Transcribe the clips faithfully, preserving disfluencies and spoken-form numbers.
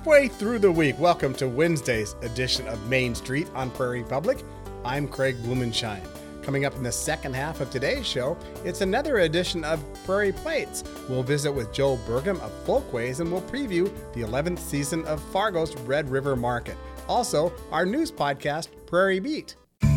halfway through the week. Welcome to Wednesday's edition of Main Street on Prairie Public. I'm Craig Blumenshine. Coming up in the second half of today's show, it's another edition of Prairie Plates. We'll visit with Joel Burgum of Folkways, and we'll preview the eleventh season of Fargo's Red River Market. Also, our news podcast, Prairie Beat.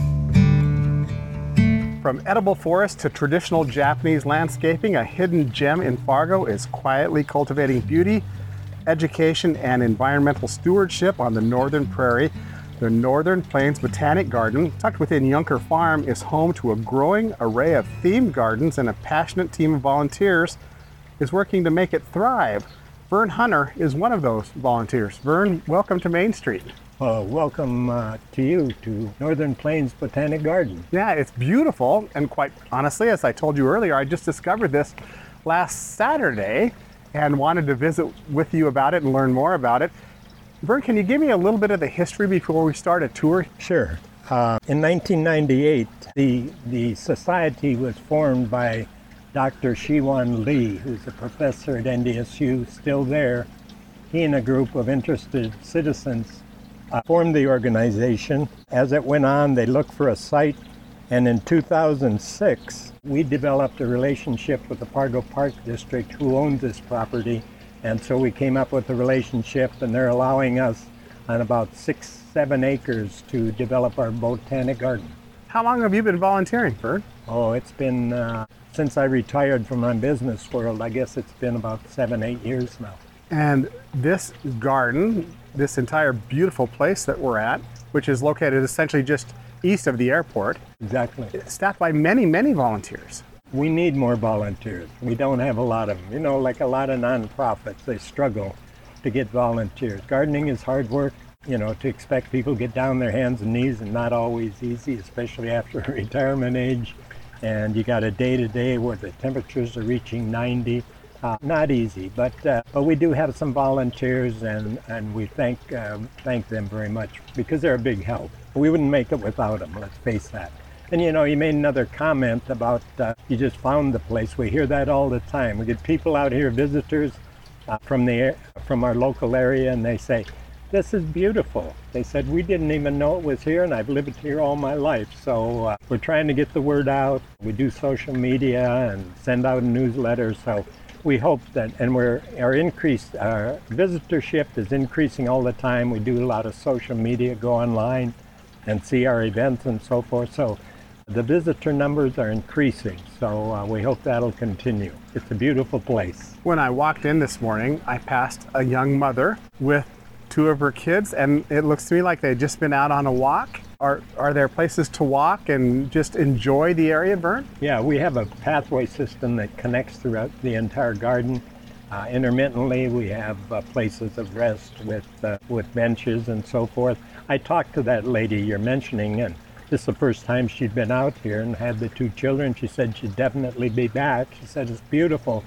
From edible forest to traditional Japanese landscaping, a hidden gem in Fargo is quietly cultivating beauty, education, and environmental stewardship on the Northern Prairie. The Northern Plains Botanic Garden, tucked within Yunker Farm, is home to a growing array of themed gardens, and a passionate team of volunteers is working to make it thrive. Vern Hunter is one of those volunteers. Vern, welcome to Main Street. Uh, welcome uh, to you to Northern Plains Botanic Garden. Yeah, it's beautiful, and quite honestly, as I told you earlier, I just discovered this last Saturday and wanted to visit with you about it and learn more about it. Vern, can you give me a little bit of the history before we start a tour? Sure. Uh, in nineteen ninety-eight, the, the society was formed by Doctor Shiwan Lee, who's a professor at N D S U, still there. He and a group of interested citizens uh, formed the organization. As it went on, they looked for a site, and in two thousand six, we developed a relationship with the Fargo Park District, who owns this property. And so we came up with a relationship, and they're allowing us on about six, seven acres to develop our botanic garden. How long have you been volunteering, Vern? Oh, it's been, uh, since I retired from my business world, I guess it's been about seven, eight years now. And this garden, this entire beautiful place that we're at, which is located essentially just east of the airport, Exactly. it's staffed by many, many volunteers. We need more volunteers. We don't have a lot of them. You know, like a lot of nonprofits, they struggle to get volunteers. Gardening is hard work. You know, to expect people to get down on their hands and knees is not always easy, especially after retirement age. And you got a day-to-day where the temperatures are reaching ninety. Uh, not easy, but uh, but we do have some volunteers, and, and we thank um, thank them very much because they're a big help. We wouldn't make it without them, let's face that. And you know, you made another comment about uh, you just found the place. We hear that all the time. We get people out here, visitors uh, from the from our local area, and they say, "This is beautiful." They said, "We didn't even know it was here, and I've lived here all my life." So uh, we're trying to get the word out. We do social media and send out a newsletter. So we hope that, and we're our increased our visitorship is increasing all the time. We do a lot of social media, go online, and see our events and so forth. So the visitor numbers are increasing, so uh, we hope that'll continue. It's a beautiful place. When I walked in this morning, I passed a young mother with two of her kids, and it looks to me like they'd just been out on a walk. Are are there places to walk and just enjoy the area, Vern? Yeah, we have a pathway system that connects throughout the entire garden. Uh, intermittently, we have uh, places of rest with uh, with benches and so forth. I talked to that lady you're mentioning, and this is the first time she'd been out here and had the two children. She said she'd definitely be back. She said it's beautiful.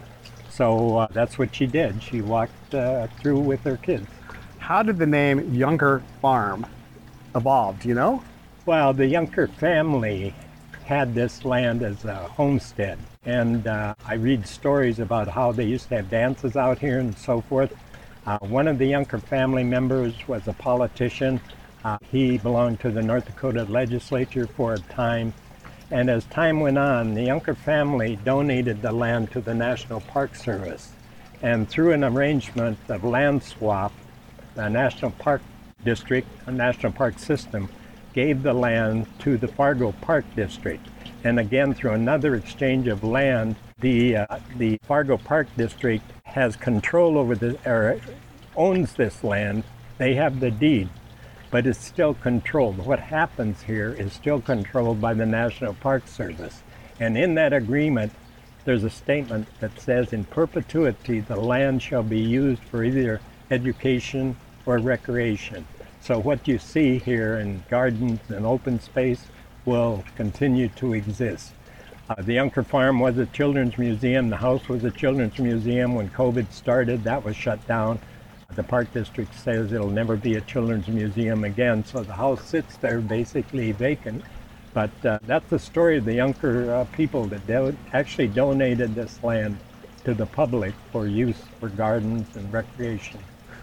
So uh, that's what she did. She walked uh, through with her kids. How did the name Yunker Farm evolve, do you know? Well, the Yunker family had this land as a homestead. And uh, I read stories about how they used to have dances out here and so forth. Uh, one of the Yunker family members was a politician. Uh, he belonged to the North Dakota legislature for a time, and as time went on, the Yunker family donated the land to the National Park Service. And through an arrangement of land swap, the National Park District, a National Park System, gave the land to the Fargo Park District. And again, through another exchange of land, the uh, the Fargo Park District has control over the, or owns this land. They have the deed, but it's still controlled. What happens here is still controlled by the National Park Service. And in that agreement, there's a statement that says, in perpetuity, the land shall be used for either education or recreation. So what you see here in gardens and open space will continue to exist. Uh, the Yunker Farm was a children's museum. The house was a children's museum. When COVID started, that was shut down. The Park District says it'll never be a children's museum again, so the house sits there basically vacant. But uh, that's the story of the Yunker uh, people that do- actually donated this land to the public for use for gardens and recreation.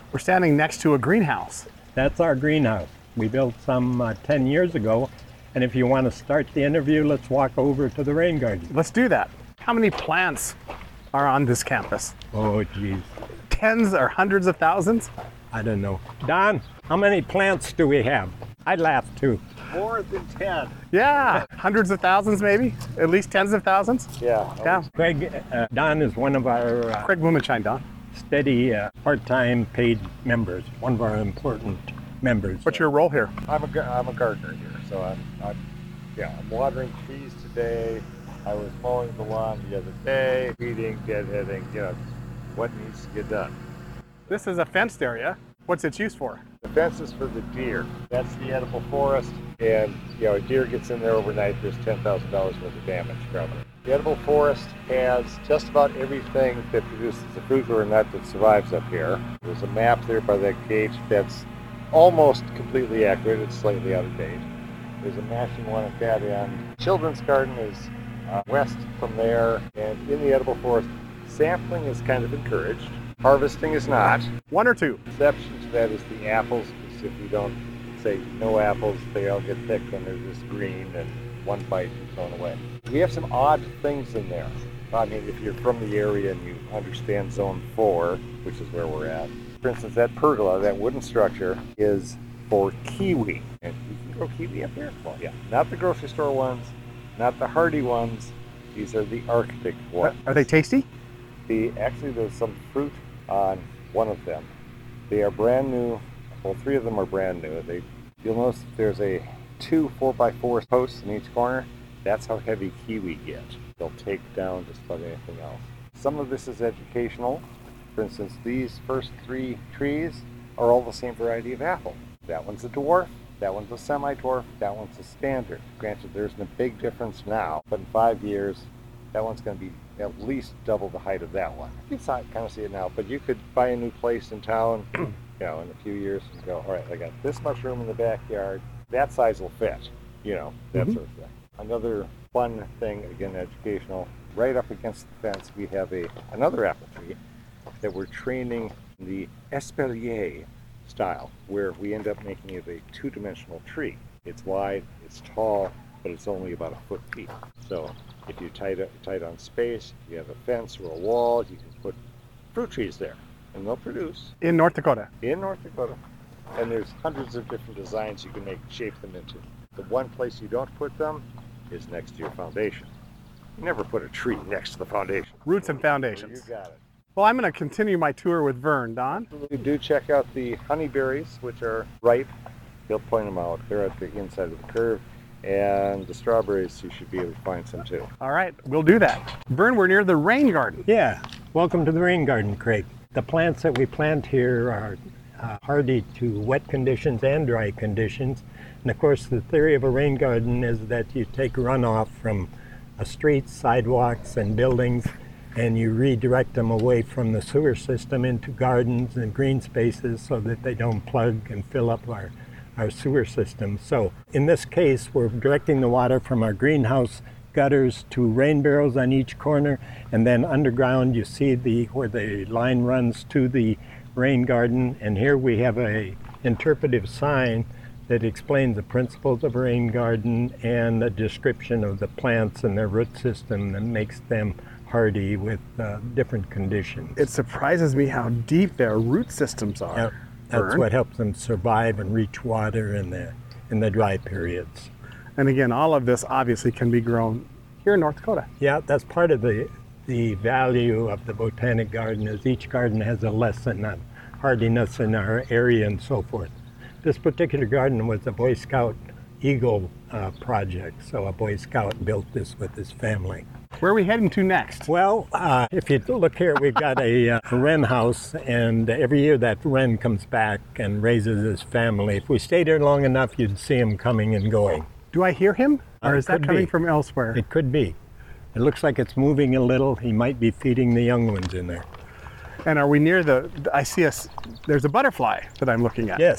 We're standing next to a greenhouse. That's our greenhouse. We built some uh, ten years ago. And if you want to start the interview, let's walk over to the rain garden. Let's do that. How many plants are on this campus? Oh, geez. Tens or hundreds of thousands? I don't know. Don, how many plants do we have? I'd laugh too. More than ten. Yeah, hundreds of thousands maybe? At least tens of thousands? Yeah. Yeah. Craig, uh, Don is one of our uh, Craig Blumenschein, Don. steady uh, part-time paid members, one of our important members. What's your role here? I'm a, gar- I'm a gardener here, so I'm, I'm, yeah, I'm watering trees today. I was mowing the lawn the other day, weeding, deadheading, you know, what needs to get done. This is a fenced area. What's its use for? The fence is for the deer. That's the edible forest, and, you know, a deer gets in there overnight, there's ten thousand dollars worth of damage probably. The edible forest has just about everything that produces a fruit or a nut that survives up here. There's a map there by that gate that's almost completely accurate. It's slightly out of date. There's a matching one at that end. Children's garden is uh, west from there, and in the edible forest, sampling is kind of encouraged. Harvesting is not. One or two? Exception to that is the apples, because if you don't say no apples, they all get picked and they're just green, and one bite is thrown away. We have some odd things in there. I mean, if you're from the area and you understand zone four, which is where we're at, for instance, that pergola, that wooden structure, is for kiwi. And you can grow kiwi up here? Well, yeah. Not the grocery store ones, not the hardy ones. These are the Arctic ones. Are they tasty? The, actually, there's some fruit on one of them. They are brand new. Well, three of them are brand new. They, you'll notice there's a two four by four posts in each corner. That's how heavy kiwi get. They'll take down just about anything else. Some of this is educational. For instance, these first three trees are all the same variety of apple. That one's a dwarf, that one's a semi-dwarf, that one's a standard. Granted, there's a big difference now, but in five years, that one's going to be at least double the height of that one. You can kind of see it now, but you could buy a new place in town, you know, in a few years and go, all right, I got this much room in the backyard, that size will fit, you know, that mm-hmm. sort of thing. Another fun thing, again, educational, right up against the fence, we have a another apple tree that we're training the espalier style, where we end up making it a two-dimensional tree. It's wide, it's tall, but it's only about a foot deep. So if you tight, tight on space, you have a fence or a wall, you can put fruit trees there, and they'll produce. In North Dakota? In North Dakota. And there's hundreds of different designs you can make, shape them into. The one place you don't put them is next to your foundation. You never put a tree next to the foundation. Roots and foundations. You got it. Well, I'm going to continue my tour with Vern, Don. You do check out the honeyberries, which are ripe. He'll point them out. They're at the inside of the curve. And the strawberries, you should be able to find some too. All right, we'll do that. Vern, we're near the rain garden. Yeah, welcome to the rain garden, Craig. The plants that we plant here are uh, hardy to wet conditions and dry conditions. And of course, the theory of a rain garden is that you take runoff from uh, streets, sidewalks, and buildings, and you redirect them away from the sewer system into gardens and green spaces so that they don't plug and fill up our, our sewer system. So in this case, we're directing the water from our greenhouse gutters to rain barrels on each corner, and then underground you see the where the line runs to the rain garden. And here we have a interpretive sign that explains the principles of a rain garden and a description of the plants and their root system that makes them hardy with uh, different conditions. It surprises me how deep their root systems are. Yep. That's Vern. what helps them survive and reach water in the in the dry periods. And again, all of this obviously can be grown here in North Dakota. Yeah, that's part of the the value of the Botanic Garden, is each garden has a lesson on hardiness in our area and so forth. This particular garden was a Boy Scout Eagle uh, project, so a Boy Scout built this with his family. Where are we heading to next? Well, uh, if you look here, we've got a, uh, a wren house, and every year that wren comes back and raises his family. If we stayed here long enough, you'd see him coming and going. Do I hear him? Or Uh, is that could coming be. from elsewhere? It could be. It looks like it's moving a little. He might be feeding the young ones in there. And are we near the, I see us, there's a butterfly that I'm looking at. Yes,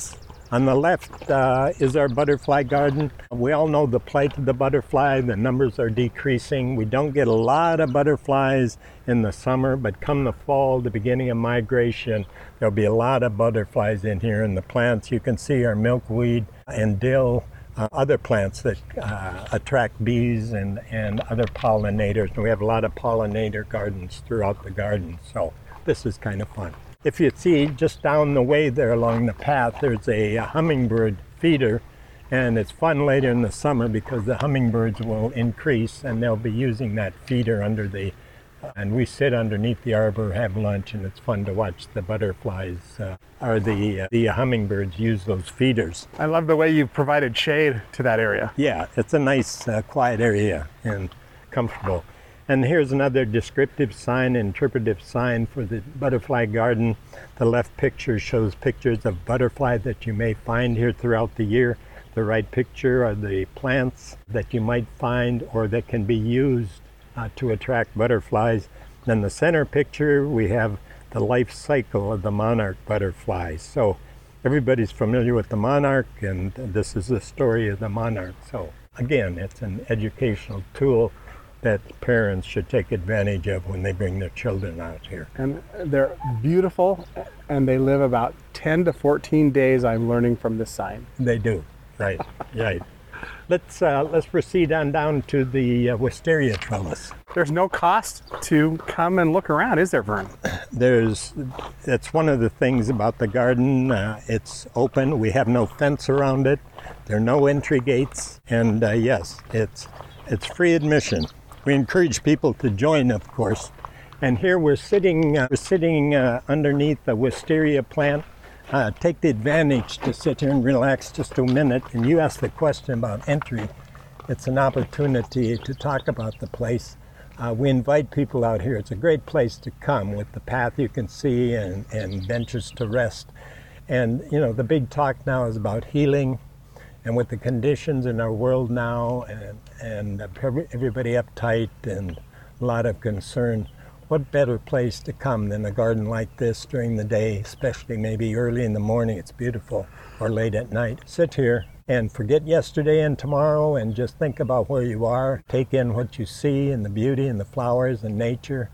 On the left uh, is our butterfly garden. We all know the plight of the butterfly. The numbers are decreasing. We don't get a lot of butterflies in the summer, but come the fall, the beginning of migration, there'll be a lot of butterflies in here. And the plants, you can see, are milkweed and dill, uh, other plants that uh, attract bees and, and other pollinators. And we have a lot of pollinator gardens throughout the garden, so this is kind of fun. If you see just down the way there along the path, there's a, a hummingbird feeder, and it's fun later in the summer because the hummingbirds will increase and they'll be using that feeder under the, uh, and we sit underneath the arbor, have lunch, and it's fun to watch the butterflies, uh, or the, uh, the hummingbirds use those feeders. I love the way you've provided shade to that area. Yeah, it's a nice, uh, quiet area and comfortable. And here's another descriptive sign, interpretive sign for the butterfly garden. The left picture shows pictures of butterfly that you may find here throughout the year. The right picture are the plants that you might find or that can be used uh, to attract butterflies. Then the center picture, we have the life cycle of the monarch butterfly. So everybody's familiar with the monarch, and this is the story of the monarch. So again, it's an educational tool that parents should take advantage of when they bring their children out here. And they're beautiful, and they live about ten to fourteen days, I'm learning from this sign. They do, right, right. Let's uh, let's proceed on down to the uh, wisteria trellis. There's no cost to come and look around, is there, Vern? There's, that's one of the things about the garden. Uh, it's open, we have no fence around it, there are no entry gates, and uh, yes, it's it's free admission. We encourage people to join, of course. And here we're sitting, uh, we're sitting uh, underneath the wisteria plant. Uh, take the advantage to sit here and relax just a minute. And you asked the question about entry. It's an opportunity to talk about the place. Uh, we invite people out here. It's a great place to come with the path you can see and, and benches to rest. And, you know, the big talk now is about healing. And with the conditions in our world now, and, and everybody uptight and a lot of concern, what better place to come than a garden like this during the day, especially maybe early in the morning, it's beautiful, or late at night. Sit here and forget yesterday and tomorrow and just think about where you are. Take in what you see and the beauty and the flowers and nature,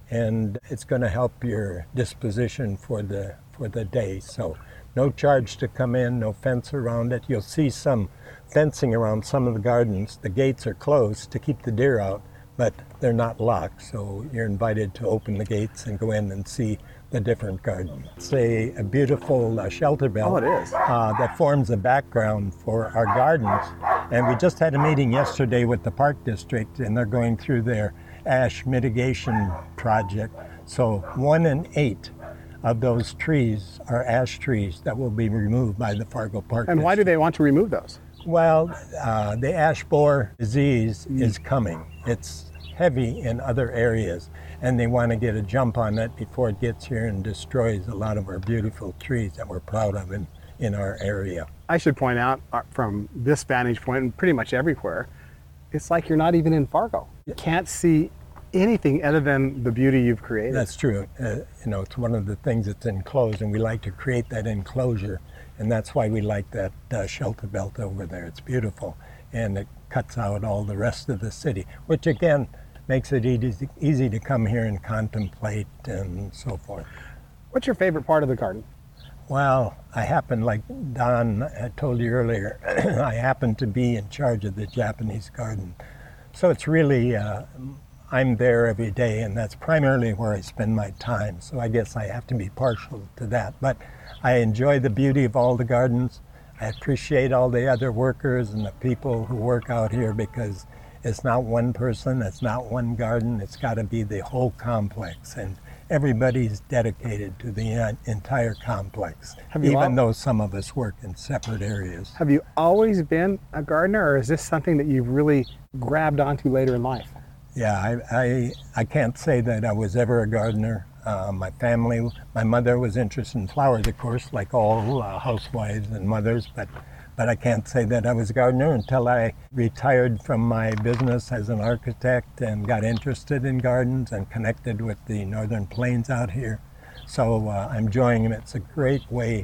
and it's going to help your disposition for the, for the day. So. No charge to come in, no fence around it. You'll see some fencing around some of the gardens. The gates are closed to keep the deer out, but they're not locked, so you're invited to open the gates and go in and see the different gardens. It's a, a beautiful uh, shelter belt. Oh, it is. Uh, that forms a background for our gardens. And we just had a meeting yesterday with the Park District, and they're going through their ash mitigation project. So one in eight of those trees are ash trees that will be removed by the Fargo Park And District. why do they want to remove those? Well, uh, the ash borer disease mm. is coming. It's heavy in other areas, and they want to get a jump on it before it gets here and destroys a lot of our beautiful trees that we're proud of in, in our area. I should point out uh, from this vantage point, and pretty much everywhere, it's like you're not even in Fargo. You can't see anything other than the beauty you've created. That's true. Uh, you know, it's one of the things that's enclosed, and we like to create that enclosure, and that's why we like that uh, shelter belt over there. It's beautiful, and it cuts out all the rest of the city, which again makes it easy, easy to come here and contemplate and so forth. What's your favorite part of the garden? Well, I happen, like Don had told you earlier, I happen to be in charge of the Japanese garden. So it's really, uh, I'm there every day, and that's primarily where I spend my time. So I guess I have to be partial to that. But I enjoy the beauty of all the gardens. I appreciate all the other workers and the people who work out here, because it's not one person, it's not one garden, it's got to be the whole complex. And everybody's dedicated to the entire complex, even al- though some of us work in separate areas. Have you always been a gardener, or is this something that you've really grabbed onto later in life? Yeah, I, I, I can't say that I was ever a gardener. Uh, my family, my mother was interested in flowers, of course, like all uh, housewives and mothers, but but I can't say that I was a gardener until I retired from my business as an architect and got interested in gardens and connected with the Northern Plains out here. So uh, I'm enjoying it. It's a great way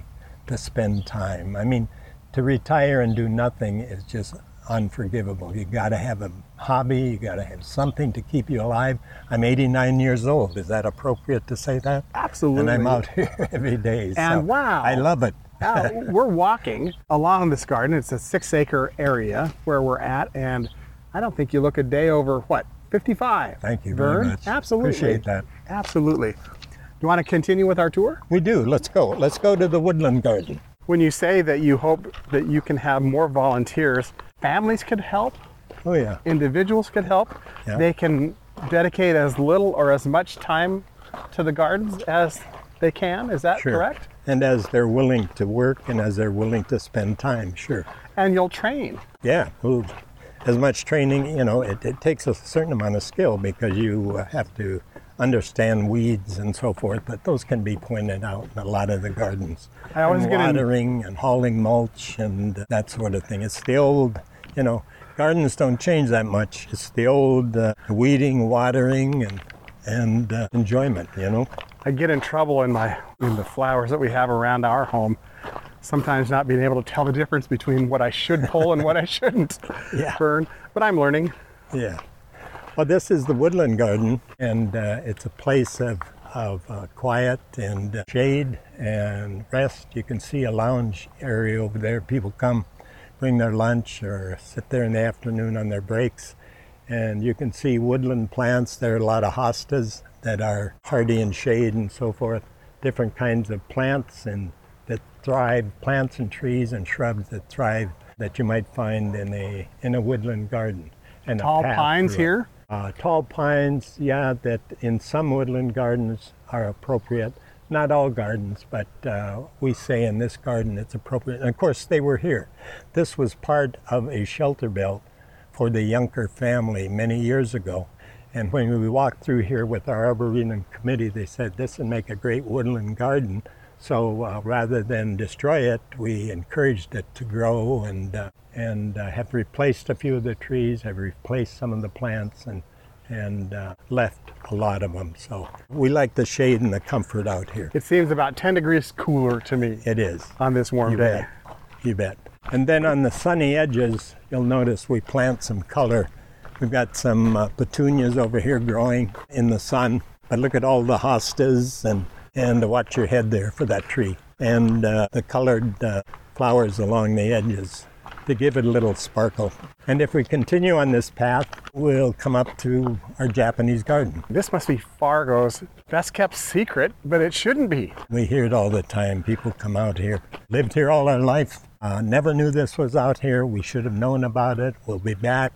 to spend time. I mean, to retire and do nothing is just unforgivable. You got to have a hobby, you got to have something to keep you alive. I'm eighty-nine years old. Is that appropriate to say that? Absolutely. And I'm out here every day. And so wow. I love it. Now, we're walking along this garden. It's a six acre area where we're at, and I don't think you look a day over, what, fifty-five? Thank you Vern? very much. Absolutely. Appreciate that. Absolutely. Do you want to continue with our tour? We do. Let's go. Let's go to the woodland garden. When you say that you hope that you can have more volunteers, families could help, Oh, yeah. individuals could help. Yeah. They can dedicate as little or as much time to the gardens as they can. Is that Sure. correct? And as they're willing to work and as they're willing to spend time, sure. And you'll train. Yeah. Well, as much training, you know, it, it takes a certain amount of skill because you uh, have to understand weeds and so forth, but those can be pointed out in a lot of the gardens. I always and get in- watering and hauling mulch and that sort of thing. It's the old, you know, gardens don't change that much. It's the old uh, weeding, watering, and and uh, enjoyment, you know. I get in trouble in my in the flowers that we have around our home, sometimes not being able to tell the difference between what I should pull and what I shouldn't Yeah. burn, but I'm learning. Yeah. Well, this is the woodland garden, and uh, it's a place of, of uh, quiet and uh, shade and rest. You can see a lounge area over there. People come, bring their lunch, or sit there in the afternoon on their breaks. And you can see woodland plants. There are a lot of hostas that are hardy in shade and so forth. Different kinds of plants and that thrive, plants and trees and shrubs that thrive that you might find in a in a woodland garden. And a Tall path pines through it. here. Uh, tall pines, yeah, that in some woodland gardens are appropriate. Not all gardens, but uh, we say in this garden it's appropriate. And of course, they were here. This was part of a shelter belt for the Junker family many years ago. And when we walked through here with our Arboretum committee, they said this would make a great woodland garden. So uh, rather than destroy it, we encouraged it to grow and uh, and uh, have replaced a few of the trees, have replaced some of the plants, and and uh, left a lot of them. So we like the shade and the comfort out here. It seems about ten degrees cooler to me It is. on this warm You day. bet. You bet. And then on the sunny edges, you'll notice we plant some color. We've got some uh, petunias over here growing in the sun. But look at all the hostas and, and watch your head there for that tree. And uh, the colored uh, flowers along the edges to give it a little sparkle. And if we continue on this path, we'll come up to our Japanese garden. This must be Fargo's best kept secret, but it shouldn't be. We hear it all the time. People come out here, lived here all our life, uh, never knew this was out here. We should have known about it. We'll be back.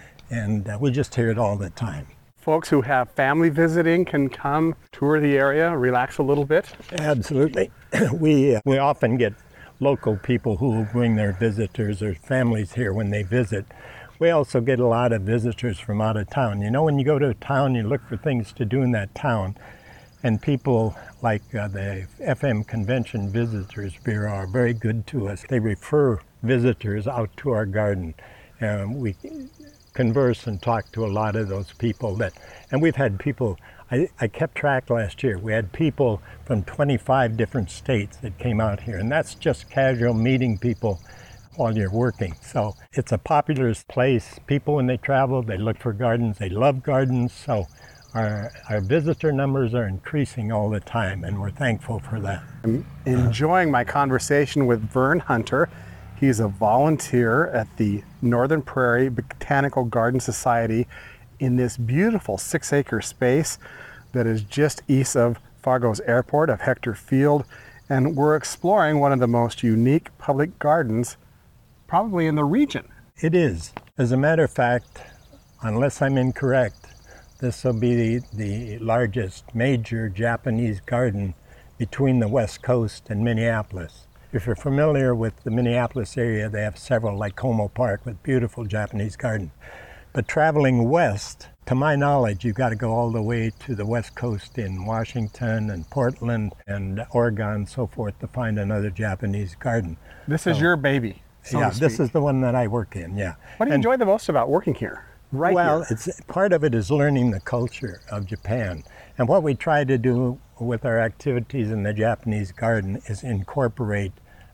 And uh, we just hear it all the time. Folks who have family visiting can come tour the area, relax a little bit. Absolutely. we, uh, we often get local people who will bring their visitors or families here when they visit. We also get a lot of visitors from out of town. You know, when you go to a town, you look for things to do in that town. And people like uh, the F M Convention Visitors Bureau are very good to us. They refer visitors out to our garden. Um, we converse and talk to a lot of those people that, and we've had people, I, I kept track last year, we had people from twenty-five different states that came out here, and that's just casual meeting people while you're working. So it's a popular place. People, when they travel, they look for gardens, they love gardens, so our, our visitor numbers are increasing all the time, and we're thankful for that. I'm enjoying my conversation with Vern Hunter. He's a volunteer at the Northern Prairie Botanical Garden Society in this beautiful six acre space that is just east of Fargo's airport of Hector Field. And we're exploring one of the most unique public gardens probably in the region. It is. As a matter of fact, unless I'm incorrect, this will be the, the largest major Japanese garden between the West Coast and Minneapolis. If you're familiar with the Minneapolis area, they have several, like Como Park, with beautiful Japanese gardens. But traveling west, to my knowledge, you've got to go all the way to the West Coast in Washington and Portland and Oregon and so forth to find another Japanese garden. This is So, your baby, so yeah, to this speak. is the one that I work in, yeah. What do you And- enjoy the most about working here? Right well, here. it's part of it is learning the culture of Japan. And what we try to do with our activities in the Japanese garden is incorporate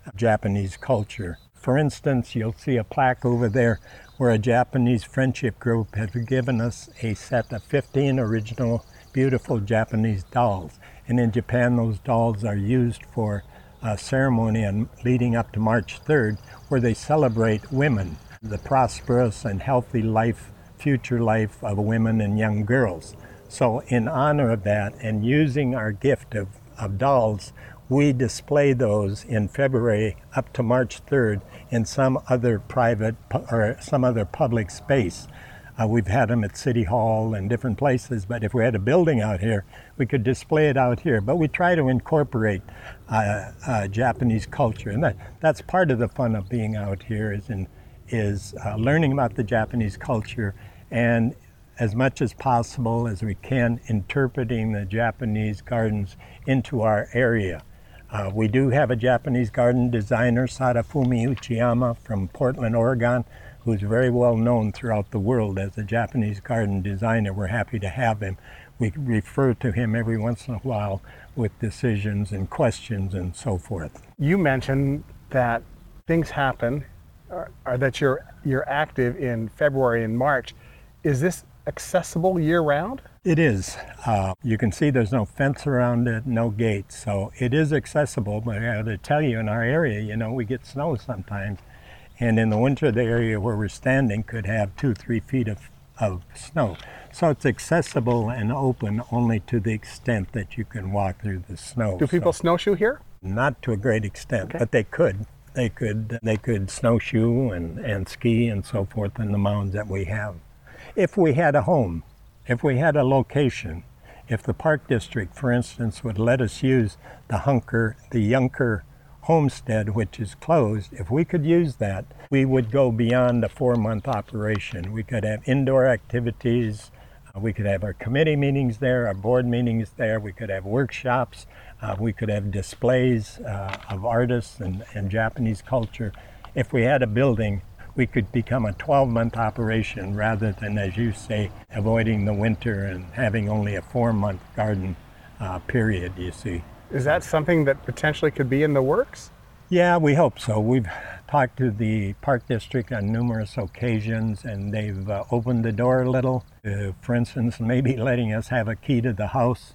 Japanese culture. For instance, you'll see a plaque over there where a Japanese friendship group has given us a set of fifteen original beautiful Japanese dolls. And in Japan, those dolls are used for a ceremony on, leading up to March third, where they celebrate women, the prosperous and healthy life, future life of women and young girls. So in honor of that and using our gift of, of dolls, we display those in February up to March third in some other private or some other public space. Uh, we've had them at City Hall and different places, but if we had a building out here, we could display it out here. But we try to incorporate uh, uh, Japanese culture, and that, that's part of the fun of being out here is, in, is uh, learning about the Japanese culture and as much as possible as we can interpreting the Japanese gardens into our area. Uh, we do have a Japanese garden designer, Sadafumi Uchiyama from Portland, Oregon, who's very well known throughout the world as a Japanese garden designer. We're happy to have him. We refer to him every once in a while with decisions and questions and so forth. You mentioned that things happen, or, or that you're you're active in February and March. Is this accessible year-round? It is. Uh, you can see there's no fence around it, no gates, so it is accessible. But I have to tell you, in our area, you know, we get snow sometimes. And in the winter, the area where we're standing could have two, three feet of, of snow. So it's accessible and open only to the extent that you can walk through the snow. Do people so, snowshoe here? Not to a great extent, okay. but they could. They could they could snowshoe and, and ski and so forth in the mounds that we have. If we had a home, if we had a location, if the Park District, for instance, would let us use the Hunker, the Yunker homestead, which is closed, if we could use that, we would go beyond a four-month operation. We could have indoor activities, uh, we could have our committee meetings there, our board meetings there, we could have workshops, uh, we could have displays uh, of artists and, and Japanese culture. If we had a building, we could become a twelve-month operation rather than, as you say, avoiding the winter and having only a four-month garden uh, period, you see. Is that something that potentially could be in the works? Yeah, we hope so. We've talked to the Park District on numerous occasions, and they've uh, opened the door a little. Uh, for instance, maybe letting us have a key to the house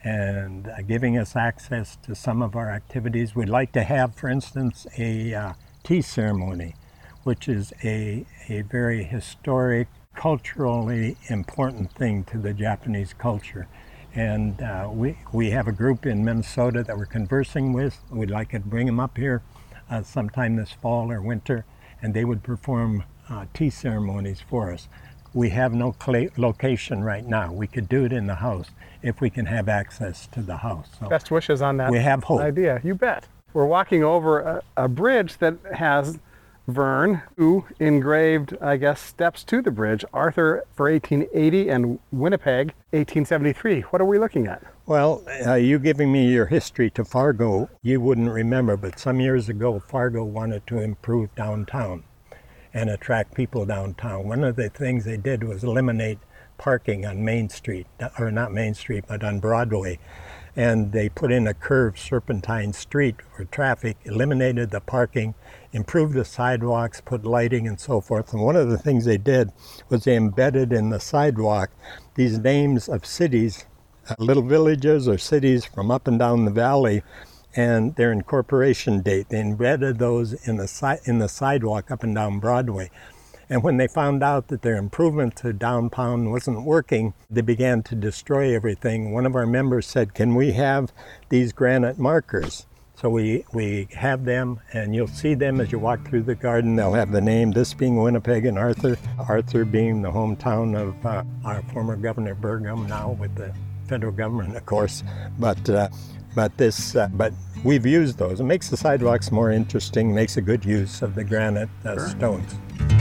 and uh, giving us access to some of our activities. We'd like to have, for instance, a uh, tea ceremony, which is a, a very historic, culturally important thing to the Japanese culture. And uh, we, we have a group in Minnesota that we're conversing with. We'd like to bring them up here uh, sometime this fall or winter, and they would perform uh, tea ceremonies for us. We have no cl- location right now. We could do it in the house if we can have access to the house. So best wishes on that we have hope. idea. You bet. We're walking over a, a bridge that has Vern, who engraved, I guess, steps to the bridge. Arthur for eighteen eighty and Winnipeg, eighteen seventy-three. What are we looking at? Well, uh, you giving me your history to Fargo, you wouldn't remember, but some years ago, Fargo wanted to improve downtown and attract people downtown. One of the things they did was eliminate parking on Main Street, or not Main Street, but on Broadway. And they put in a curved serpentine street for traffic, eliminated the parking, improved the sidewalks, put lighting and so forth. And one of the things they did was they embedded in the sidewalk these names of cities, uh, little villages or cities from up and down the valley, and their incorporation date. They embedded those in the si- in the sidewalk up and down Broadway. And when they found out that their improvement to downtown wasn't working, they began to destroy everything. One of our members said, "Can we have these granite markers?" So we, we have them, and you'll see them as you walk through the garden. They'll have the name, this being Winnipeg and Arthur, Arthur being the hometown of uh, our former Governor Burgum, now with the federal government, of course. But uh, but this, uh, but we've used those. It makes the sidewalks more interesting, makes a good use of the granite uh, Sure. stones.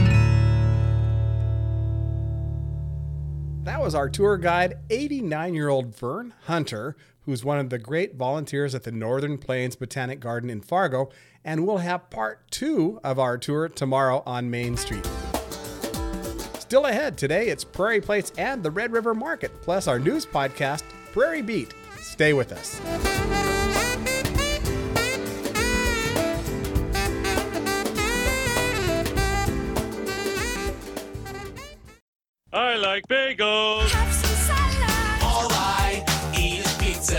That was our tour guide, eighty-nine-year-old Vern Hunter, who's one of the great volunteers at the Northern Plains Botanic Garden in Fargo, and we'll have part two of our tour tomorrow on Main Street. Still ahead today, it's Prairie Plates and the Red River Market, plus our news podcast, Prairie Beat. Stay with us. I like bagels. Have some salad. All I eat is pizza.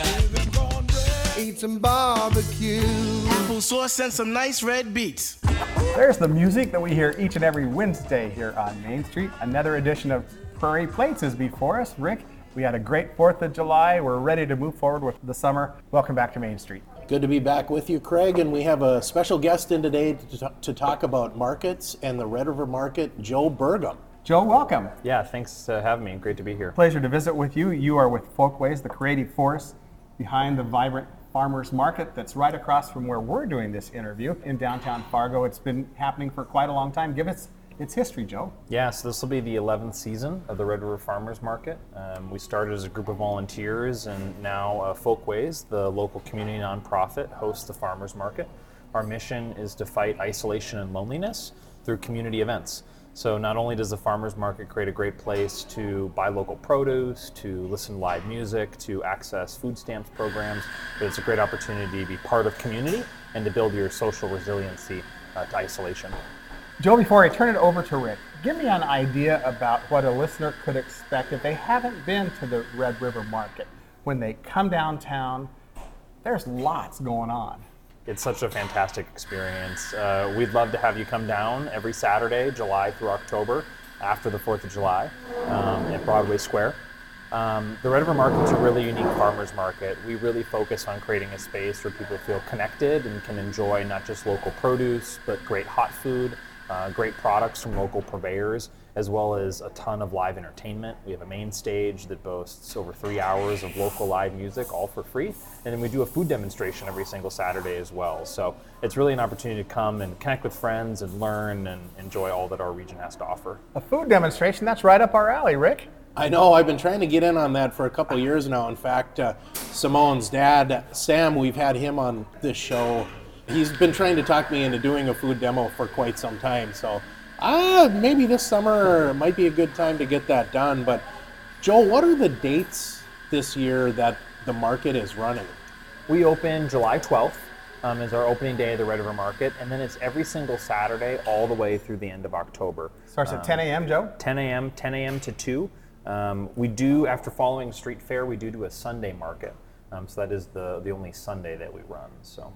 Eat some barbecue. Applesauce and some nice red beets. There's the music that we hear each and every Wednesday here on Main Street. Another edition of Prairie Plates is before us. Rick, we had a great fourth of July. We're ready to move forward with the summer. Welcome back to Main Street. Good to be back with you, Craig, and we have a special guest in today to, t- to talk about markets and the Red River Market, Joe Burgum. Joe, welcome. Yeah, thanks for having me. Great to be here. Pleasure to visit with you. You are with Folkways, the creative force behind the vibrant farmers market that's right across from where we're doing this interview in downtown Fargo. It's been happening for quite a long time. Give us its history, Joe. Yeah, so this will be the eleventh season of the Red River Farmers Market. Um, we started as a group of volunteers, and now uh, Folkways, the local community nonprofit, hosts the farmers market. Our mission is to fight isolation and loneliness through community events. So not only does the farmers market create a great place to buy local produce, to listen to live music, to access food stamps programs, but it's a great opportunity to be part of community and to build your social resiliency uh, to isolation. Joe, before I turn it over to Rick, give me an idea about what a listener could expect if they haven't been to the Red River Market. When they come downtown, there's lots going on. It's such a fantastic experience. Uh, we'd love to have you come down every Saturday, July through October, after the fourth of July um, at Broadway Square. Um, the Red River Market's a really unique farmers market. We really focus on creating a space where people feel connected and can enjoy not just local produce, but great hot food, uh, great products from local purveyors, as well as a ton of live entertainment. We have a main stage that boasts over three hours of local live music, all for free. And then we do a food demonstration every single Saturday as well. So it's really an opportunity to come and connect with friends and learn and enjoy all that our region has to offer. A food demonstration, that's right up our alley, Rick. I know, I've been trying to get in on that for a couple years now. In fact, uh, Simone's dad, Sam, we've had him on this show. He's been trying to talk me into doing a food demo for quite some time. So ah, maybe this summer might be a good time to get that done. But Joe, what are the dates this year that the market is running? We open July twelfth um, is our opening day of the Red River Market, and then it's every single Saturday all the way through the end of October. Starts at um, ten a.m., Joe? ten a.m., ten a.m. to two. Um, we do, after following Street Fair, we do do a Sunday market. Um, so that is the, the only Sunday that we run. So.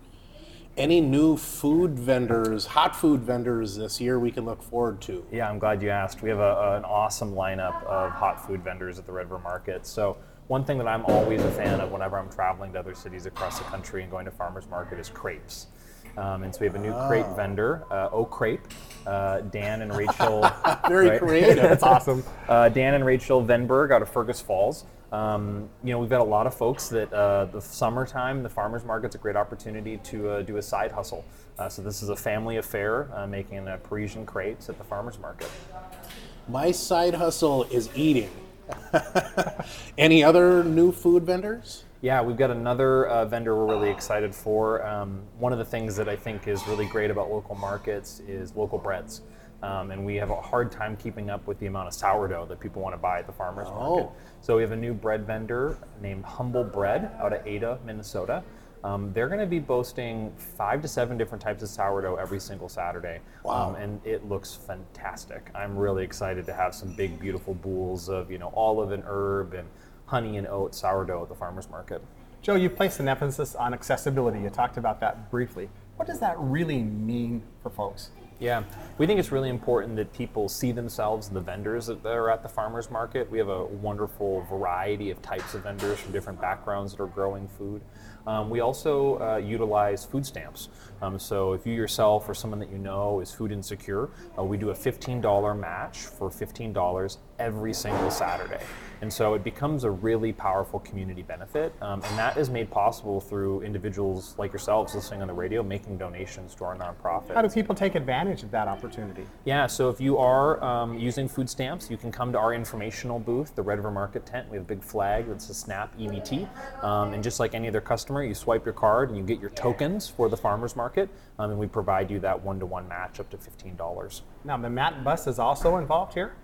Any new food vendors, hot food vendors this year we can look forward to? Yeah, I'm glad you asked. We have a, a, an awesome lineup of hot food vendors at the Red River Market. So one thing that I'm always a fan of whenever I'm traveling to other cities across the country and going to farmers market is crepes. Um, and so we have a new oh. crepe vendor, uh, O Crepe. Uh, Dan and Rachel. Very right? creative. That's awesome. Uh, Dan and Rachel Venberg out of Fergus Falls. Um, you know, we've got a lot of folks that uh, the summertime, the farmers market's a great opportunity to uh, do a side hustle. Uh, so this is a family affair, uh, making uh, Parisian crepes at the farmers market. My side hustle is eating. Any other new food vendors? Yeah, we've got another uh, vendor we're really excited for. Um, one of the things that I think is really great about local markets is local breads. Um, and we have a hard time keeping up with the amount of sourdough that people want to buy at the farmers oh. market. So we have a new bread vendor named Humble Bread out of Ada, Minnesota. Um, they're going to be boasting five to seven different types of sourdough every single Saturday. Wow. Um, and it looks fantastic. I'm really excited to have some big, beautiful bowls of, you know, olive and herb and honey and oat sourdough at the farmers market. Joe, you placed an emphasis on accessibility. You talked about that briefly. What does that really mean for folks? Yeah, we think it's really important that people see themselves in the vendors that are at the farmers market. We have a wonderful variety of types of vendors from different backgrounds that are growing food. Um, we also uh, utilize food stamps. Um, so if you yourself or someone that you know is food insecure, uh, we do a fifteen dollars match for fifteen dollars every single Saturday. And so it becomes a really powerful community benefit. Um, and that is made possible through individuals like yourselves listening on the radio, making donations to our nonprofit. How do people take advantage of that opportunity? Yeah, so if you are um, using food stamps, you can come to our informational booth, the Red River Market tent. We have a big flag that says SNAP E B T. Um, and just like any other customer, you swipe your card and you get your tokens for the farmers market. Um, and we provide you that one-to-one match up to fifteen dollars. Now, the Matt Bus is also involved here?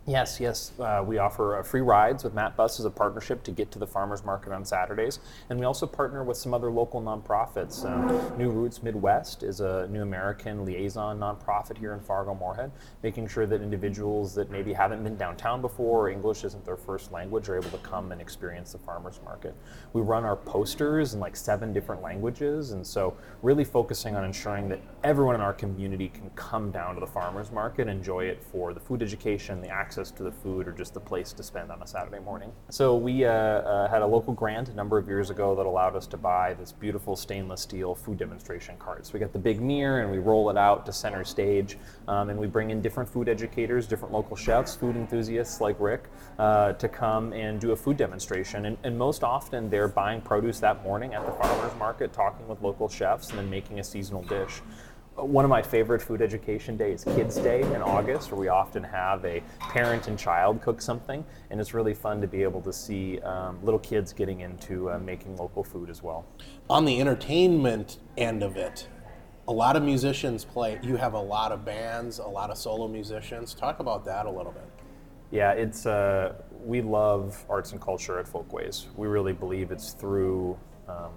Yes, yes. Uh, we offer uh, free rides with Matt Bus as a partnership to get to the farmers market on Saturdays. And we also partner with some other local nonprofits. Uh, New Roots Midwest is a New American liaison nonprofit here in Fargo-Moorhead, making sure that individuals that maybe haven't been downtown before or English isn't their first language are able to come and experience the farmers market. We run our posters in like seven different languages, and so really focusing on ensuring that everyone in our community can come down to the farmers market, enjoy it for the food education, the access to the food, or just the place to spend on a Saturday morning. So we uh, uh, had a local grant a number of years ago that allowed us to buy this beautiful stainless steel food demonstration cart. So we got the big mirror and we roll it out to center stage, um, and we bring in different food educators, different local chefs, food enthusiasts like Rick, uh, to come and do a food demonstration. And, and most often they're buying produce that morning at the farmers market, talking with local chefs, and then making a seasonal dish. One of my favorite food education days is Kids Day in August, where we often have a parent and child cook something, and it's really fun to be able to see um, little kids getting into uh, making local food as well. On the entertainment end of it, a lot of musicians play. You have a lot of bands, a lot of solo musicians. Talk about that a little bit. Yeah, it's uh, we love arts and culture at Folkways. We really believe it's through, um,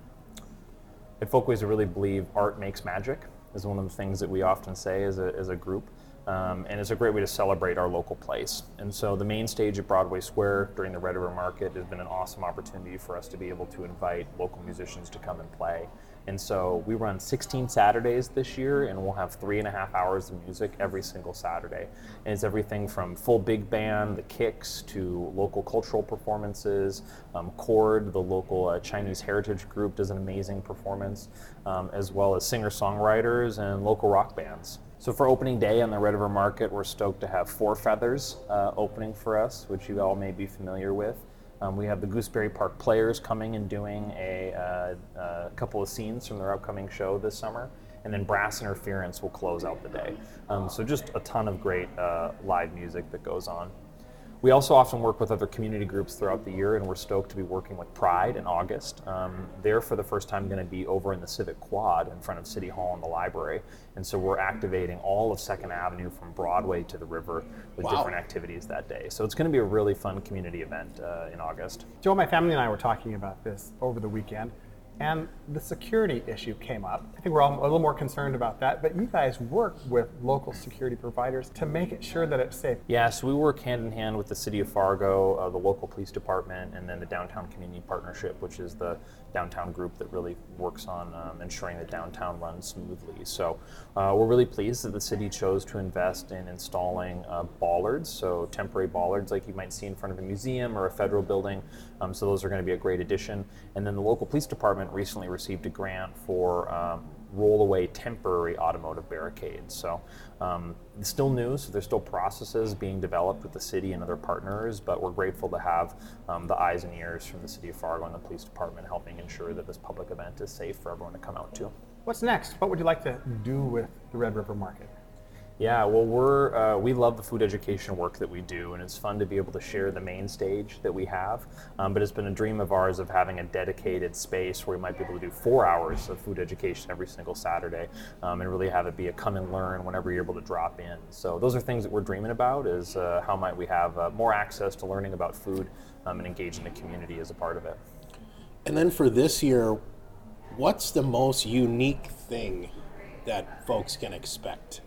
at Folkways we really believe art makes magic. Is one of the things that we often say as a, as a group. Um, and it's a great way to celebrate our local place. And so the main stage at Broadway Square during the Red River Market has been an awesome opportunity for us to be able to invite local musicians to come and play. And so we run sixteen Saturdays this year, and we'll have three and a half hours of music every single Saturday. And it's everything from full big band, the Kicks, to local cultural performances. Um, Chord, the local uh, Chinese heritage group, does an amazing performance, um, as well as singer-songwriters and local rock bands. So for opening day on the Red River Market, we're stoked to have Four Feathers uh, opening for us, which you all may be familiar with. Um, we have the Gooseberry Park Players coming and doing a, uh, a couple of scenes from their upcoming show this summer, and then Brass Interference will close out the day. Um, so just a ton of great uh, live music that goes on. We also often work with other community groups throughout the year, and we're stoked to be working with Pride in August. Um, they're for the first time going to be over in the Civic Quad in front of City Hall and the library. And so we're activating all of Second Avenue from Broadway to the river with Wow. different activities that day. So it's going to be a really fun community event uh, in August. Joe, my family and I were talking about this over the weekend, and the security issue came up. I think we're all a little more concerned about that, but you guys work with local security providers to make it sure that it's safe. Yeah, so we work hand in hand with the City of Fargo, uh, the local police department, and then the Downtown Community Partnership, which is the downtown group that really works on um, ensuring that downtown runs smoothly. So uh, we're really pleased that the city chose to invest in installing uh, bollards, so temporary bollards like you might see in front of a museum or a federal building. Um, so those are going to be a great addition. And then the local police department recently received a grant for um, roll-away temporary automotive barricades. So um, it's still new, so there's still processes being developed with the city and other partners, but we're grateful to have um, the eyes and ears from the City of Fargo and the police department helping ensure that this public event is safe for everyone to come out to. What's next? What would you like to do with the Red River Market? Yeah, well, we're uh, we love the food education work that we do, and it's fun to be able to share the main stage that we have. Um, but it's been a dream of ours of having a dedicated space where we might be able to do four hours of food education every single Saturday, um, and really have it be a come and learn whenever you're able to drop in. So those are things that we're dreaming about: is uh, how might we have uh, more access to learning about food um, and engaging the community as a part of it. And then for this year, what's the most unique thing that folks can expect?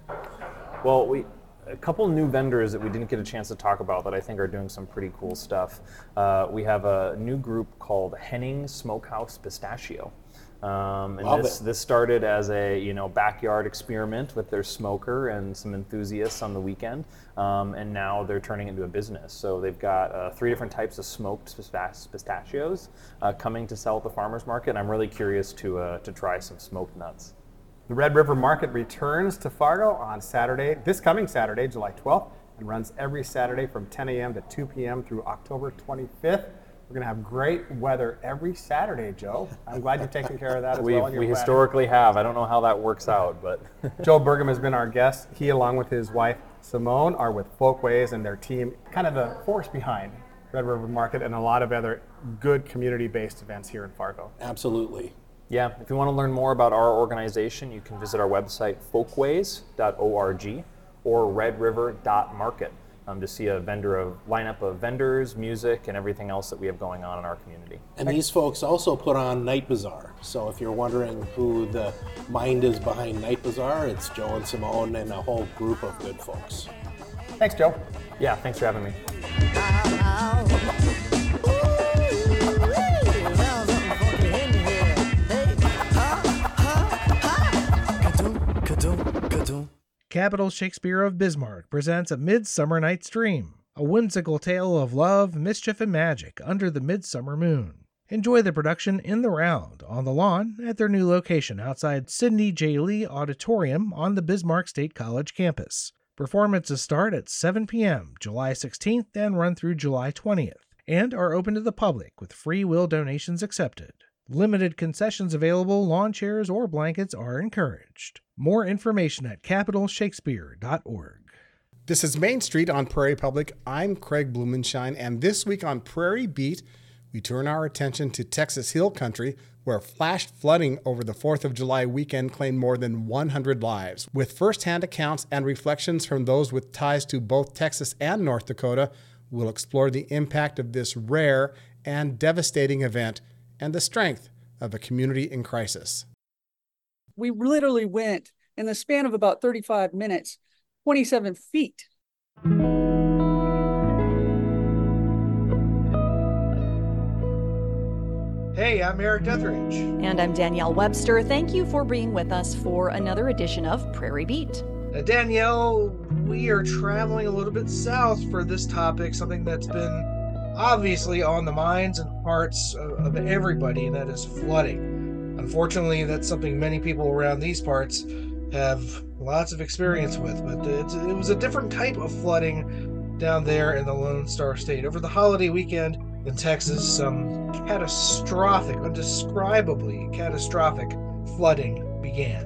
Well, we a couple new vendors that we didn't get a chance to talk about that I think are doing some pretty cool stuff. Uh, we have a new group called Henning Smokehouse Pistachio. Um, and Love this, it. this started as a you know backyard experiment with their smoker and some enthusiasts on the weekend, um, and now they're turning it into a business. So they've got uh, three different types of smoked pistachios uh, coming to sell at the farmers market. I'm really curious to uh, to try some smoked nuts. The Red River Market returns to Fargo on Saturday, this coming Saturday, July twelfth, and runs every Saturday from ten a.m. to two p.m. through October twenty-fifth. We're going to have great weather every Saturday, Joe. I'm glad you're taking care of that as We've, well. in your we planning. historically have. I don't know how that works out, but Joe Burgum has been our guest. He, along with his wife, Simone, are with Folkways and their team, kind of the force behind Red River Market and a lot of other good community-based events here in Fargo. Absolutely. yeah, if you want to learn more about our organization, you can visit our website, folkways dot org or red river dot market. um, to see a vendor of lineup of vendors, music, and everything else that we have going on in our community. And these folks also put on Night Bazaar. So if you're wondering who the mind is behind Night Bazaar, it's Joe and Simone and a whole group of good folks. Thanks, Joe. Yeah, thanks for having me. Capital Shakespeare of Bismarck presents A Midsummer Night's Dream, a whimsical tale of love, mischief, and magic under the midsummer moon. Enjoy the production in the round, on the lawn, at their new location outside Sidney J. Lee Auditorium on the Bismarck State College campus. Performances start at seven p.m. July sixteenth and run through July twentieth, and are open to the public with free will donations accepted. Limited concessions available, lawn chairs or blankets are encouraged. More information at capital shakespeare dot org. This is Main Street on Prairie Public. I'm Craig Blumenshine, and this week on Prairie Beat, we turn our attention to Texas Hill Country, where flash flooding over the fourth of July weekend claimed more than one hundred lives. With first-hand accounts and reflections from those with ties to both Texas and North Dakota, we'll explore the impact of this rare and devastating event and the strength of a community in crisis. We literally went, in the span of about thirty-five minutes, twenty-seven feet. Hey, I'm Eric Etheridge. And I'm Danielle Webster. Thank you for being with us for another edition of Prairie Beat. Now, Danielle, we are traveling a little bit south for this topic, something that's been obviously on the minds and hearts of, of everybody, and that is flooding. Unfortunately, that's something many people around these parts have lots of experience with, but it's, it was a different type of flooding down there in the Lone Star State. Over the holiday weekend in Texas, some catastrophic, undescribably catastrophic flooding began.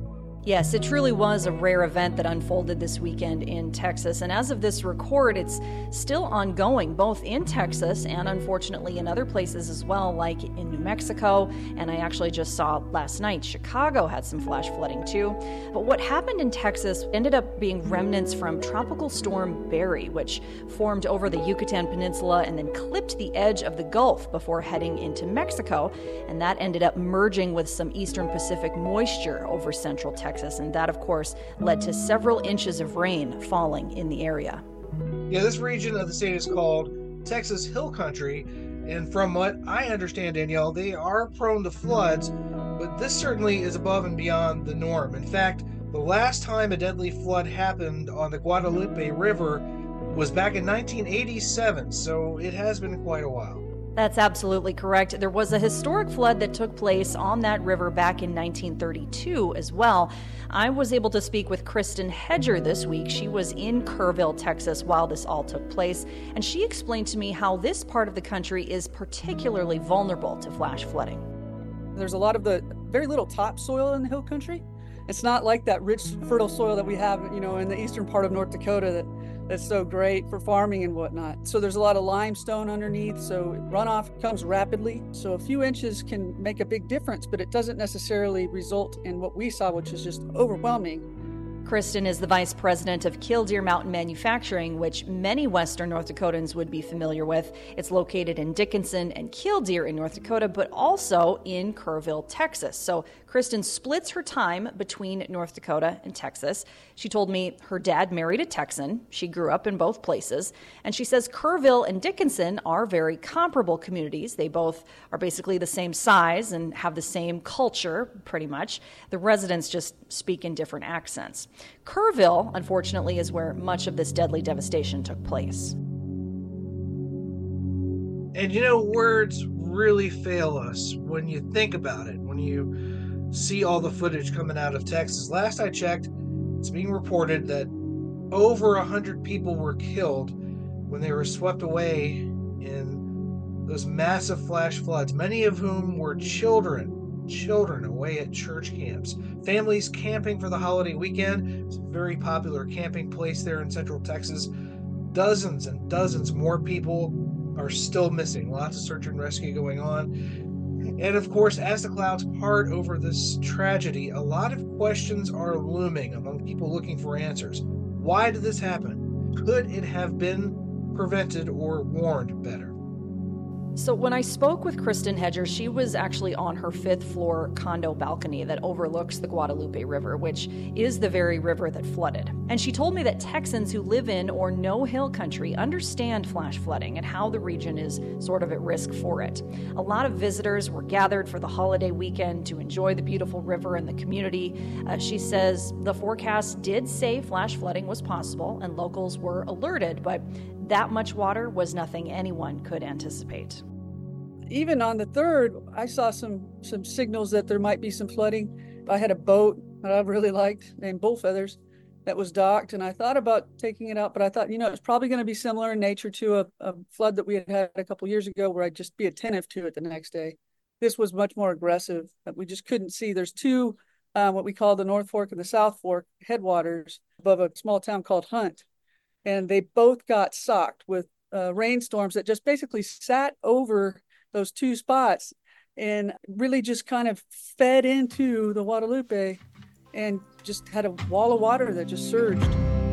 Yes, it truly was a rare event that unfolded this weekend in Texas. And as of this record, it's still ongoing, both in Texas and unfortunately in other places as well, like in New Mexico. And I actually just saw last night, Chicago had some flash flooding too. But what happened in Texas ended up being remnants from Tropical Storm Barry, which formed over the Yucatan Peninsula and then clipped the edge of the Gulf before heading into Mexico. And that ended up merging with some eastern Pacific moisture over central Texas. Texas, and that, of course, led to several inches of rain falling in the area. Yeah, this region of the state is called Texas Hill Country, and from what I understand, Danielle, they are prone to floods, but this certainly is above and beyond the norm. In fact, the last time a deadly flood happened on the Guadalupe River was back in nineteen eighty-seven, so it has been quite a while. That's absolutely correct. There was a historic flood that took place on that river back in nineteen thirty-two as well. I was able to speak with Kristen Hedger this week. She was in Kerrville, Texas, while this all took place, and she explained to me how this part of the country is particularly vulnerable to flash flooding. There's a lot of the very little topsoil in the hill country. It's not like that rich, fertile soil that we have, you know, in the eastern part of North Dakota that that's so great for farming and whatnot. So there's a lot of limestone underneath, so runoff comes rapidly. So a few inches can make a big difference, but it doesn't necessarily result in what we saw, which is just overwhelming. Kristen is the vice president of Killdeer Mountain Manufacturing, which many Western North Dakotans would be familiar with. It's located in Dickinson and Killdeer in North Dakota, but also in Kerrville, Texas. So Kristen splits her time between North Dakota and Texas. She told me her dad married a Texan. She grew up in both places. And she says Kerrville and Dickinson are very comparable communities. They both are basically the same size and have the same culture, pretty much. The residents just speak in different accents. Kerrville, unfortunately, is where much of this deadly devastation took place. And you know, words really fail us when you think about it, when you see all the footage coming out of Texas. Last I checked, it's being reported that over one hundred people were killed when they were swept away in those massive flash floods, many of whom were children. Children away at church camps, families camping for the holiday weekend. It's a very popular camping place there in Central Texas. Dozens and dozens more people are still missing. Lots of search and rescue going on. And of course, as the clouds part over this tragedy, a lot of questions are looming among people looking for answers. Why did this happen? Could it have been prevented or warned better? So when I spoke with Kristen Hedger, she was actually on her fifth floor condo balcony that overlooks the Guadalupe River, which is the very river that flooded. And she told me that Texans who live in or know hill country understand flash flooding and how the region is sort of at risk for it. A lot of visitors were gathered for the holiday weekend to enjoy the beautiful river and the community. Uh, she says the forecast did say flash flooding was possible and locals were alerted, but that much water was nothing anyone could anticipate. Even on the third, I saw some some signals that there might be some flooding. I had a boat that I really liked named Bullfeathers that was docked, and I thought about taking it out, but I thought, you know, it's probably going to be similar in nature to a, a flood that we had had a couple years ago where I'd just be attentive to it the next day. This was much more aggressive. We just couldn't see. There's two, um, what we call the North Fork and the South Fork headwaters above a small town called Hunt. And they both got socked with uh, rainstorms that just basically sat over those two spots and really just kind of fed into the Guadalupe and just had a wall of water that just surged.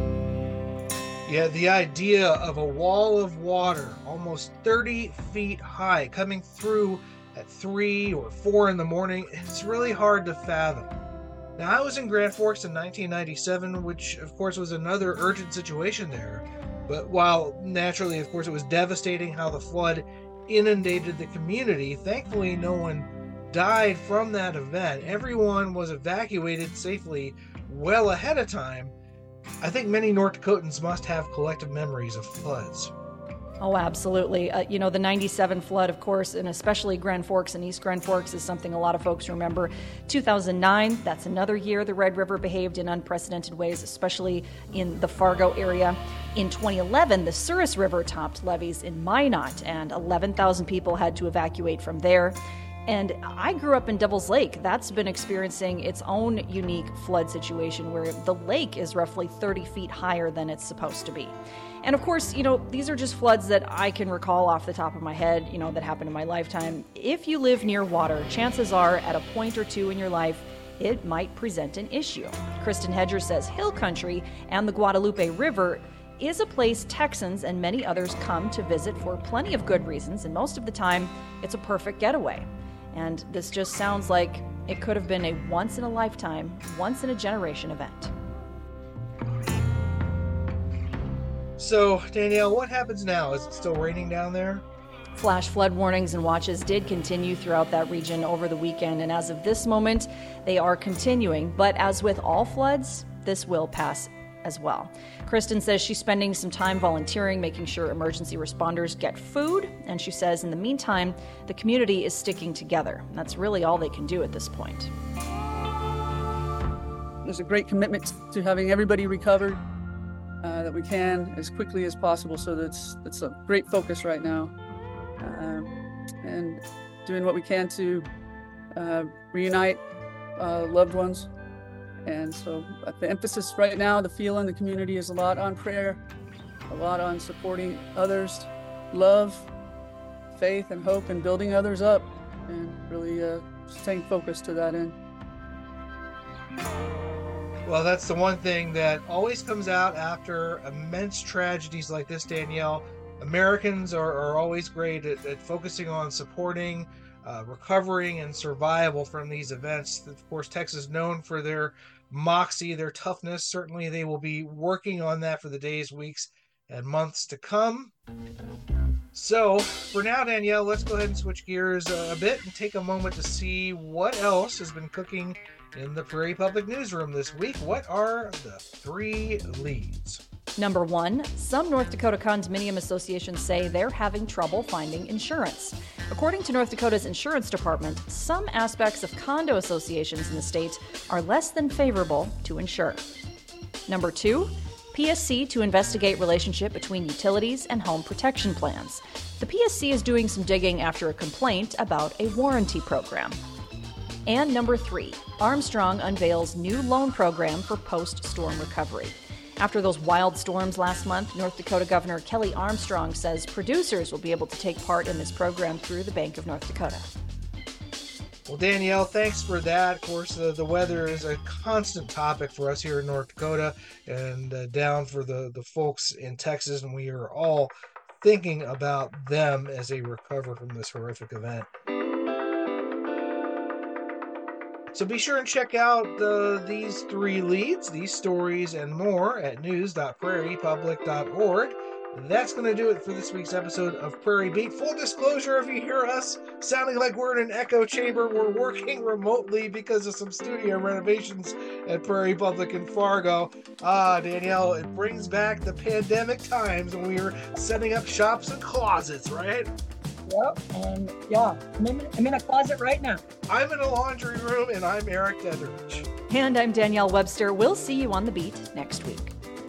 Yeah, the idea of a wall of water almost thirty feet high coming through at three or four in the morning, it's really hard to fathom. Now, I was in Grand Forks in nineteen ninety-seven, which of course was another urgent situation there. But while naturally, of course, it was devastating how the flood inundated the community, thankfully no one died from that event. Everyone was evacuated safely well ahead of time. I think many North Dakotans must have collective memories of floods. Oh, absolutely. Uh, you know, the ninety-seven flood, of course, and especially Grand Forks and East Grand Forks is something a lot of folks remember. two thousand nine, that's another year the Red River behaved in unprecedented ways, especially in the Fargo area. In twenty eleven, the Souris River topped levees in Minot, and eleven thousand people had to evacuate from there. And I grew up in Devil's Lake. That's been experiencing its own unique flood situation where the lake is roughly thirty feet higher than it's supposed to be. And of course, you know, these are just floods that I can recall off the top of my head, you know, that happened in my lifetime. If you live near water, chances are at a point or two in your life, it might present an issue. Kristen Hedger says hill country and the Guadalupe River is a place Texans and many others come to visit for plenty of good reasons, and most of the time, it's a perfect getaway. And this just sounds like it could have been a once-in-a-lifetime, once-in-a-generation event. So, Danielle, what happens now? Is it still raining down there? Flash flood warnings and watches did continue throughout that region over the weekend, and as of this moment, they are continuing. But as with all floods, this will pass as well. Kristen says she's spending some time volunteering, making sure emergency responders get food, and she says in the meantime, the community is sticking together. That's really all they can do at this point. There's a great commitment to having everybody recovered uh, that we can as quickly as possible, so that's that's a great focus right now. Um, and doing what we can to uh, reunite uh, loved ones. And so uh, the emphasis right now, the feel in the community is a lot on prayer, a lot on supporting others, love, faith, and hope, and building others up, and really uh, staying focused to that end. Well, that's the one thing that always comes out after immense tragedies like this, Danielle. Americans are, are always great at, at focusing on supporting, uh, recovering, and survival from these events. Of course, Texas is known for their moxie, their toughness. Certainly they will be working on that for the days, weeks, and months to come. So for now, Danielle, let's go ahead and switch gears a bit and take a moment to see what else has been cooking in the Prairie Public Newsroom this week. What are the three leads? Number one, some North Dakota condominium associations say they're having trouble finding insurance. According to North Dakota's insurance department, some aspects of condo associations in the state are less than favorable to insure. Number two, P S C to investigate relationship between utilities and home protection plans. The P S C is doing some digging after a complaint about a warranty program. And number three, Armstrong unveils new loan program for post-storm recovery. After those wild storms last month, North Dakota Governor Kelly Armstrong says producers will be able to take part in this program through the Bank of North Dakota. Well, Danielle, thanks for that. Of course, uh, the weather is a constant topic for us here in North Dakota and uh, down for the, the folks in Texas, and we are all thinking about them as they recover from this horrific event. So be sure and check out the, these three leads, these stories, and more at news dot prairie public dot org. That's going to do it for this week's episode of Prairie Beat. Full disclosure, if you hear us sounding like we're in an echo chamber, we're working remotely because of some studio renovations at Prairie Public in Fargo. Ah, Danielle, it brings back the pandemic times when we were setting up shops and closets, right? Yep, and yeah, I'm in, I'm in a closet right now. I'm in a laundry room, and I'm Eric Dethridge. And I'm Danielle Webster. We'll see you on the beat next week.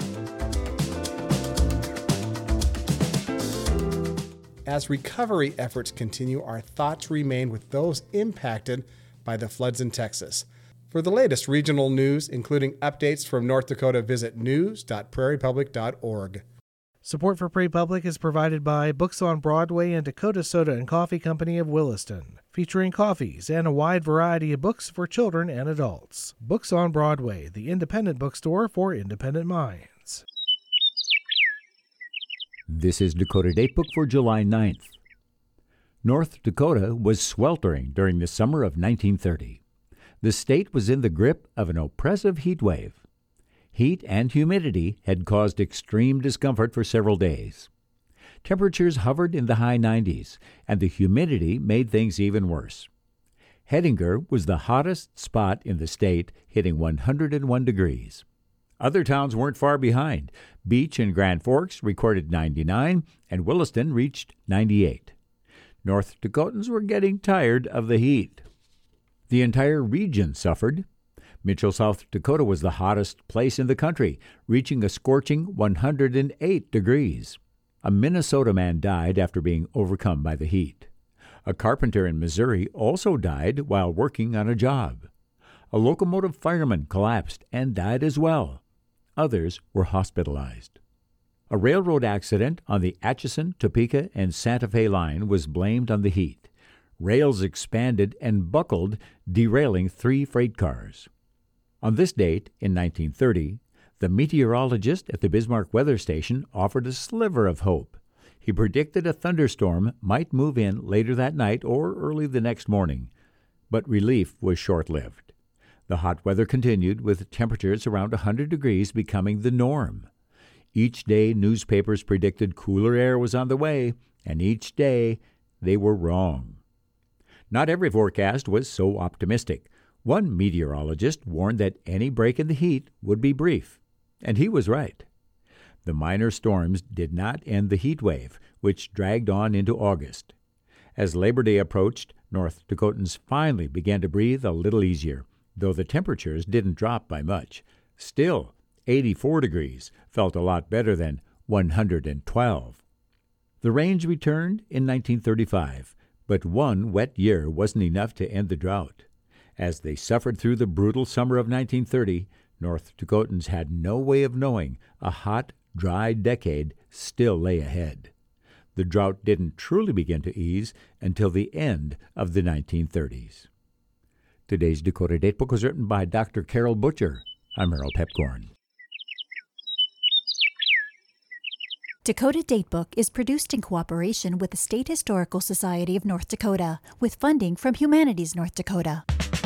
As recovery efforts continue, our thoughts remain with those impacted by the floods in Texas. For the latest regional news, including updates from North Dakota, visit news dot prairie public dot org. Support for Prairie Public is provided by Books on Broadway and Dakota Soda and Coffee Company of Williston, featuring coffees and a wide variety of books for children and adults. Books on Broadway, the independent bookstore for independent minds. This is Dakota Datebook for July ninth. North Dakota was sweltering during the summer of nineteen thirty. The state was in the grip of an oppressive heat wave. Heat and humidity had caused extreme discomfort for several days. Temperatures hovered in the high nineties, and the humidity made things even worse. Hettinger was the hottest spot in the state, hitting one hundred one degrees. Other towns weren't far behind. Beach and Grand Forks recorded ninety-nine, and Williston reached ninety-eight. North Dakotans were getting tired of the heat. The entire region suffered. Mitchell, South Dakota was the hottest place in the country, reaching a scorching one hundred eight degrees. A Minnesota man died after being overcome by the heat. A carpenter in Missouri also died while working on a job. A locomotive fireman collapsed and died as well. Others were hospitalized. A railroad accident on the Atchison, Topeka, and Santa Fe line was blamed on the heat. Rails expanded and buckled, derailing three freight cars. On this date, in nineteen thirty, the meteorologist at the Bismarck Weather Station offered a sliver of hope. He predicted a thunderstorm might move in later that night or early the next morning, but relief was short-lived. The hot weather continued, with temperatures around one hundred degrees becoming the norm. Each day, newspapers predicted cooler air was on the way, and each day they were wrong. Not every forecast was so optimistic. One meteorologist warned that any break in the heat would be brief, and he was right. The minor storms did not end the heat wave, which dragged on into August. As Labor Day approached, North Dakotans finally began to breathe a little easier, though the temperatures didn't drop by much. Still, eighty-four degrees felt a lot better than one hundred twelve. The rains returned in nineteen thirty-five, but one wet year wasn't enough to end the drought. As they suffered through the brutal summer of nineteen thirty, North Dakotans had no way of knowing a hot, dry decade still lay ahead. The drought didn't truly begin to ease until the end of the nineteen thirties. Today's Dakota Datebook was written by Doctor Carol Butcher. I'm Earl Pepcorn. Dakota Datebook is produced in cooperation with the State Historical Society of North Dakota, with funding from Humanities North Dakota.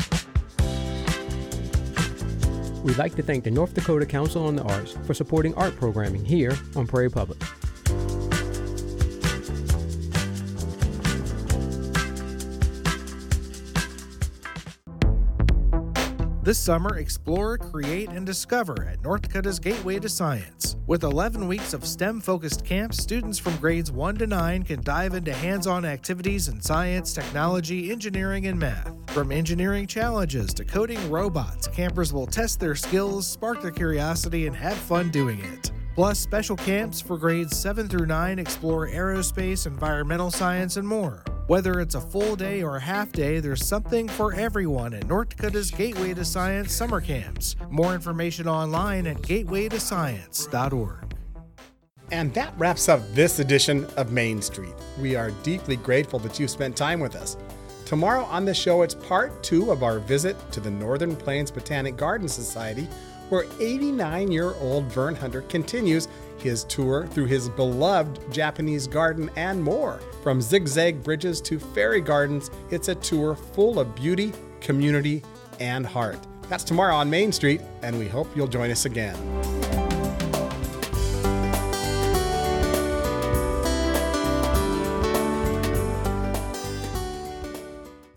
We'd like to thank the North Dakota Council on the Arts for supporting art programming here on Prairie Public. This summer, explore, create, and discover at North Dakota's Gateway to Science. With eleven weeks of STEM-focused camps, students from grades one to nine can dive into hands-on activities in science, technology, engineering, and math. From engineering challenges to coding robots, campers will test their skills, spark their curiosity, and have fun doing it. Plus, special camps for grades seven through nine explore aerospace, environmental science, and more. Whether it's a full day or a half day, there's something for everyone at North Dakota's Gateway to Science summer camps. More information online at gateway to science dot org. And that wraps up this edition of Main Street. We are deeply grateful that you spent time with us. Tomorrow on the show, it's part two of our visit to the Northern Plains Botanic Garden Society, where eighty-nine-year-old Vern Hunter continues his tour through his beloved Japanese garden and more. From zigzag bridges to fairy gardens, it's a tour full of beauty, community, and heart. That's tomorrow on Main Street, and we hope you'll join us again.